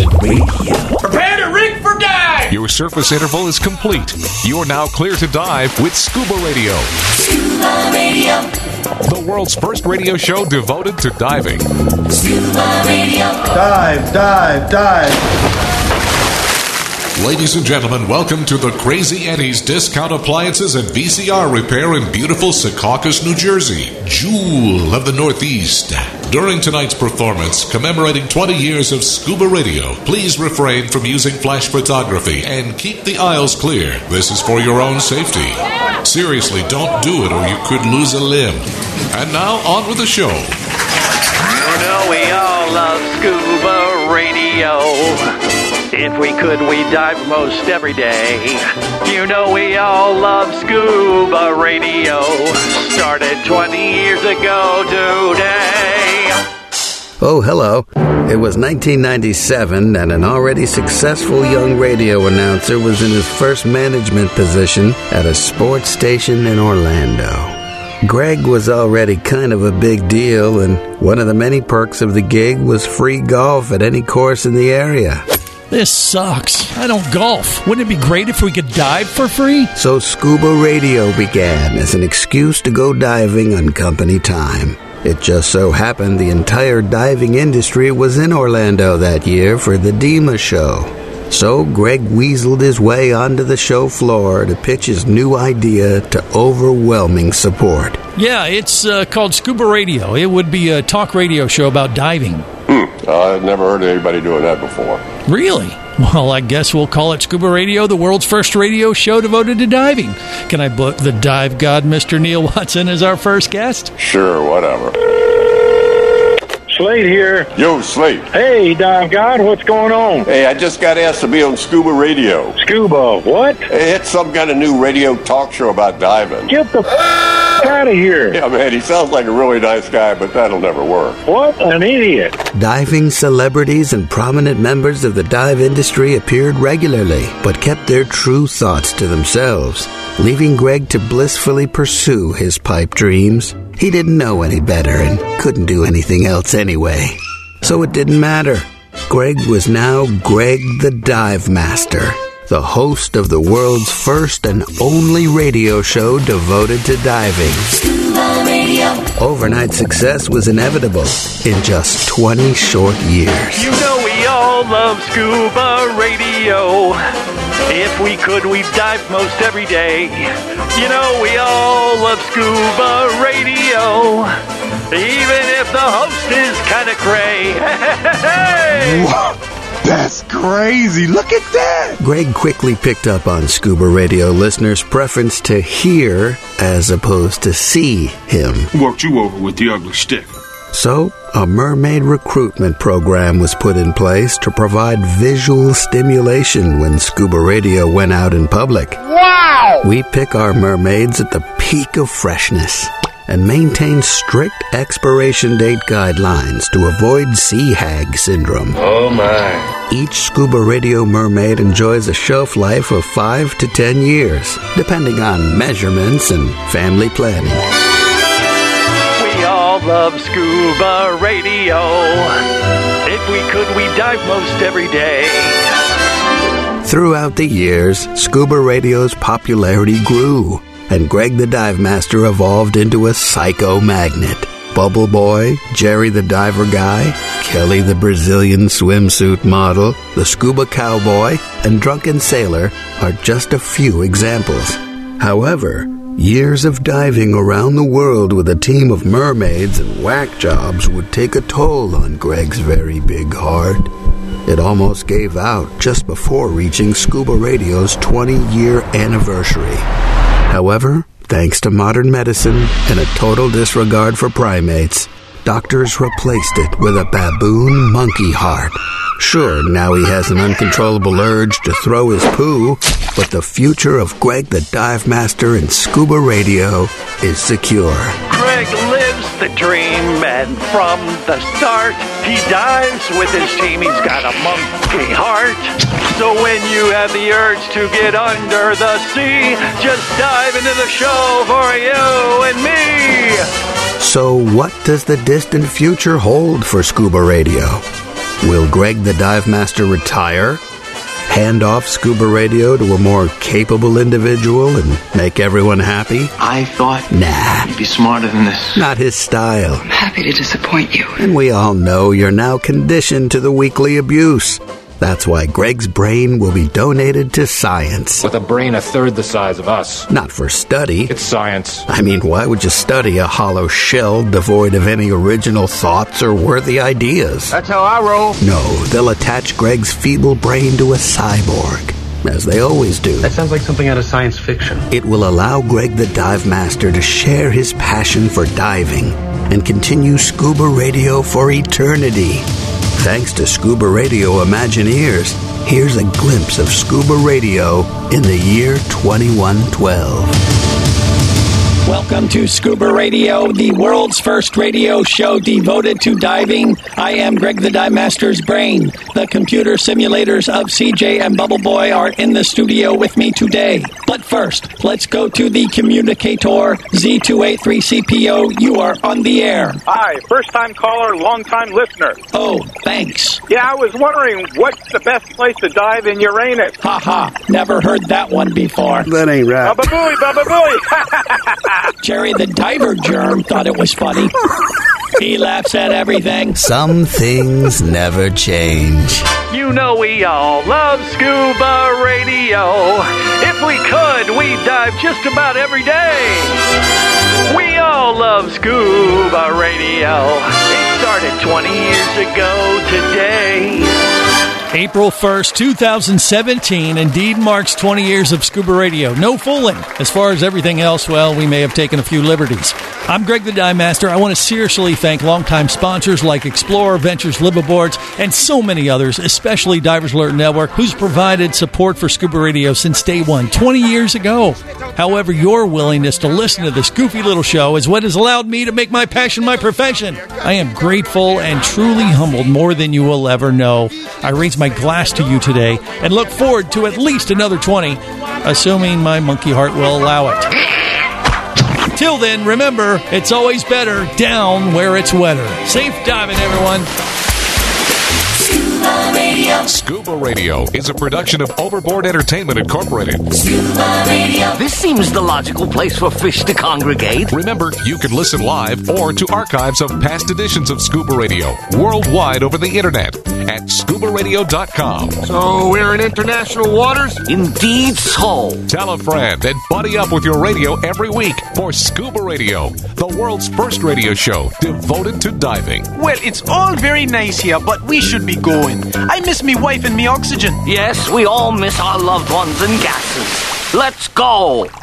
Radio. Prepare to rig for dive! Your surface interval is complete. You're now clear to dive with Scuba Radio. Scuba Radio. The world's first radio show devoted to diving. Scuba Radio. Dive, dive, dive. Ladies and gentlemen, welcome to the Crazy Eddie's Discount Appliances and VCR Repair in beautiful Secaucus, New Jersey, jewel of the Northeast. During tonight's performance, commemorating 20 years of Scuba Radio, please refrain from using flash photography and keep the aisles clear. This is for your own safety. Seriously, don't do it or you could lose a limb. And now, on with the show. You know we all love Scuba Radio. If we could, we'd dive most every day. You know we all love Scuba Radio. Started 20 years ago today. Oh, hello. It was 1997, and an already successful young radio announcer was in his first management position at a sports station in Orlando. Greg was already kind of a big deal, and one of the many perks of the gig was free golf at any course in the area. This sucks. I don't golf. Wouldn't it be great if we could dive for free? So Scuba Radio began as an excuse to go diving on company time. It just so happened the entire diving industry was in Orlando that year for the DEMA show. So Greg weaseled his way onto the show floor to pitch his new idea to overwhelming support. Yeah, it's called Scuba Radio. It would be a talk radio show about diving. I've never heard of anybody doing that before. Really? Well, I guess we'll call it Scuba Radio, the world's first radio show devoted to diving. Can I book the dive god, Mr. Neil Watson, as our first guest? Sure, whatever. Slade here. Yo, Slade. Hey, Dive God, what's going on? Hey, I just got asked to be on Scuba Radio. Scuba, what? Hey, it's some kind of new radio talk show about diving. Get the out of here. Yeah, man, he sounds like a really nice guy, but that'll never work. What an idiot. Diving celebrities and prominent members of the dive industry appeared regularly, but kept their true thoughts to themselves, leaving Greg to blissfully pursue his pipe dreams. He didn't know any better and couldn't do anything else anyway. So it didn't matter. Greg was now Greg the Dive Master, the host of the world's first and only radio show devoted to diving. Scuba Radio. Overnight success was inevitable in just 20 short years. You know we all love Scuba Radio. If we could, we'd dive most every day. You know we all love Scuba Radio. Even if the host is kind of cray. Whoa, that's crazy. Look at that. Greg quickly picked up on Scuba Radio listeners' preference to hear as opposed to see him. Worked you over with the ugly stick. So, a mermaid recruitment program was put in place to provide visual stimulation when Scuba Radio went out in public. Wow! We pick our mermaids at the peak of freshness and maintain strict expiration date guidelines to avoid sea hag syndrome. Oh, my. Each Scuba Radio mermaid enjoys a shelf life of 5 to 10 years, depending on measurements and family planning. We all love Scuba Radio. If we could, we'd dive most every day. Throughout the years, Scuba Radio's popularity grew, and Greg the Dive Master evolved into a psycho magnet. Bubble Boy, Jerry the Diver Guy, Kelly the Brazilian swimsuit model, the Scuba Cowboy, and Drunken Sailor are just a few examples. However, years of diving around the world with a team of mermaids and whack jobs would take a toll on Greg's very big heart. It almost gave out just before reaching Scuba Radio's 20-year anniversary. However, thanks to modern medicine and a total disregard for primates, doctors replaced it with a baboon monkey heart. Sure, now he has an uncontrollable urge to throw his poo, but the future of Greg the Dive Master and Scuba Radio is secure. Greg lives the dream, and from the start, he dives with his team. He's got a monkey heart. So when you have the urge to get under the sea, just dive into the show for you and me. So what does the distant future hold for Scuba Radio? Will Greg the Dive Master retire? Hand off scuba radio to a more capable individual and make everyone happy? I thought Nah. you'd be smarter than this. Not his style. I'm happy to disappoint you. And we all know you're now conditioned to the weekly abuse. That's why Greg's brain will be donated to science. With a brain a third the size of us. Not for study. It's science. I mean, why would you study a hollow shell devoid of any original thoughts or worthy ideas? That's how I roll. No, they'll attach Greg's feeble brain to a cyborg, as they always do. That sounds like something out of science fiction. It will allow Greg the Dive Master to share his passion for diving and continue scuba radio for eternity. Thanks to Scuba Radio Imagineers, here's a glimpse of scuba radio in the year 2112. Welcome to Scuba Radio, the world's first radio show devoted to diving. I am Greg the Dive Master's brain. The computer simulators of CJ and Bubble Boy are in the studio with me today. But first, let's go to the communicator, Z283CPO. You are on the air. Hi, first-time caller, long-time listener. Oh, thanks. Yeah, I was wondering, what's the best place to dive in Uranus? Ha, never heard that one before. That ain't right. Baba Booey, Baba Booey! Jerry the Diver Germ thought it was funny. He laughs at everything. Some things never change. You know we all love scuba radio. If we could, we'd dive just about every day. We all love scuba radio. It started 20 years ago today. April 1st, 2017 indeed marks 20 years of scuba radio. No fooling. As far as everything else, well, we may have taken a few liberties. I'm Greg the Dive Master. I want to seriously thank longtime sponsors like Explorer, Ventures, Liveaboards, and so many others, especially Divers Alert Network, who's provided support for scuba radio since day one, 20 years ago. However, your willingness to listen to this goofy little show is what has allowed me to make my passion my profession. I am grateful and truly humbled more than you will ever know. I raise my glass to you today and look forward to at least another 20, assuming my monkey heart will allow it. Till then, remember, it's always better down where it's wetter. Safe diving, everyone. Scuba Radio. Scuba Radio is a production of Overboard Entertainment Incorporated. Scuba Radio. This seems the logical place for fish to congregate. Remember, you can listen live or to archives of past editions of Scuba Radio worldwide over the internet at scubaradio.com. So we're in international waters? Indeed so. Tell a friend and buddy up with your radio every week for Scuba Radio, the world's first radio show devoted to diving. Well, it's all very nice here, but we should be going. I miss me wife and me oxygen. Yes, we all miss our loved ones and gases. Let's go.